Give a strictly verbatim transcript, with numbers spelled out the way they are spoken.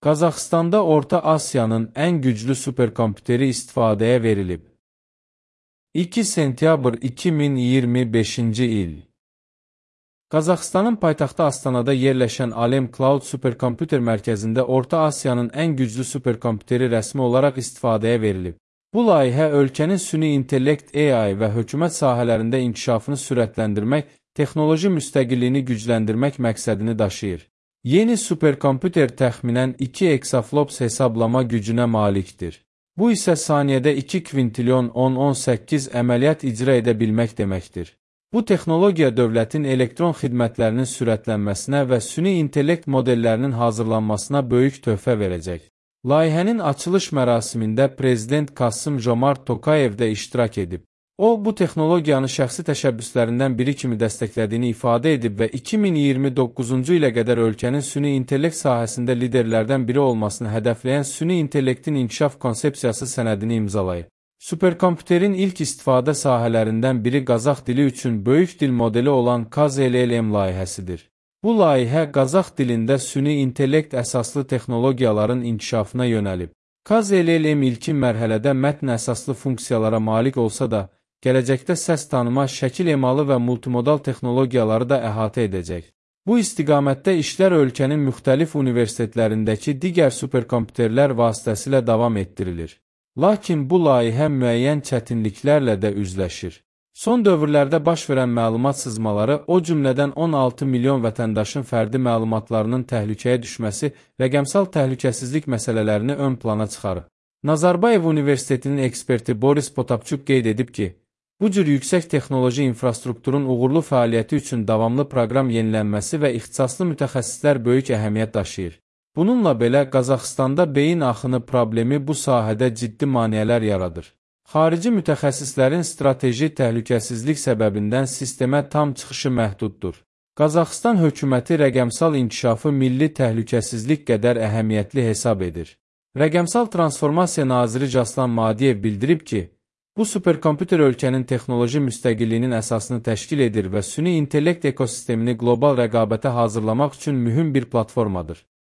Qazaxıstanda Orta Asiyanın ən güclü superkompüteri istifadəyə verilib. iki sentyabr iki min iyirmi beşinci il. Qazaxıstanın paytaxtı Astanada yerləşən Alem Cloud Superkompüter mərkəzində Orta Asiyanın ən güclü superkompüteri rəsmi olaraq istifadəyə verilib. Bu layihə ölkənin süni intellekt A I və hökumət sahələrində inkişafını sürətləndirmək, texnoloji müstəqilliyini gücləndirmək məqsədini daşıyır. Yeni superkompüter təxminən iki exaflops hesablama gücünə malikdir. Bu isə saniyədə iki kvintilyon on on səkkiz əməliyyat icra edə bilmək deməkdir. Bu texnologiya dövlətin elektron xidmətlərinin sürətlənməsinə və süni intellekt modellərinin hazırlanmasına böyük töhfə verəcək. Layihənin açılış mərasimində Prezident Kasım-Jomart Tokayev də iştirak edib. O, bu texnologiyanı şəxsi təşəbbüslərindən biri kimi dəstəklədiyini ifadə edib və iki min iyirmi doqquzuncu ilə qədər ölkənin süni intellekt sahəsində liderlərdən biri olmasını hədəfləyən süni intellektin inkişaf konsepsiyası sənədini imzalayıb. Superkompüterin ilk istifadə sahələrindən biri Qazax dili üçün böyük dil modeli olan K A Z L L M layihəsidir. Bu layihə Qazax dilində süni intellekt əsaslı texnologiyaların inkişafına yönəlib. K A Z L L M ilkin mərhələdə mətn əsaslı funksiyalara malik olsa da, gələcəkdə səs tanıma, şəkil emalı və multimodal texnologiyaları da əhatə edəcək. Bu istiqamətdə işlər ölkənin müxtəlif universitetlərindəki digər superkompüterlər vasitəsilə davam etdirilir. Lakin bu layihə müəyyən çətinliklərlə də üzləşir. Son dövrlərdə baş verən məlumat sızmaları, o cümlədən on altı milyon vətəndaşın fərdi məlumatlarının təhlükəyə düşməsi, rəqəmsal təhlükəsizlik məsələlərini ön plana çıxarıb. Nazarbayev Universitetinin eksperti Boris Potapçuk qeyd edib ki, bu cür yüksək texnoloji infrastrukturun uğurlu fəaliyyəti üçün davamlı proqram yenilənməsi və ixtisaslı mütəxəssislər böyük əhəmiyyət daşıyır. Bununla belə, Qazaxıstanda beyin axını problemi bu sahədə ciddi maneələr yaradır. Xarici mütəxəssislərin strateji təhlükəsizlik səbəbindən sistemə tam çıxışı məhduddur. Qazaxıstan hökuməti rəqəmsal inkişafı milli təhlükəsizlik qədər əhəmiyyətli hesab edir. Rəqəmsal Transformasiya naziri Jaslan Madiyev bildirib ki, bu superkompüter ölkənin texnoloji müstəqilliyinin əsasını təşkil edir və süni intellekt ekosistemini qlobal rəqabətə hazırlamaq üçün mühüm bir platformadır.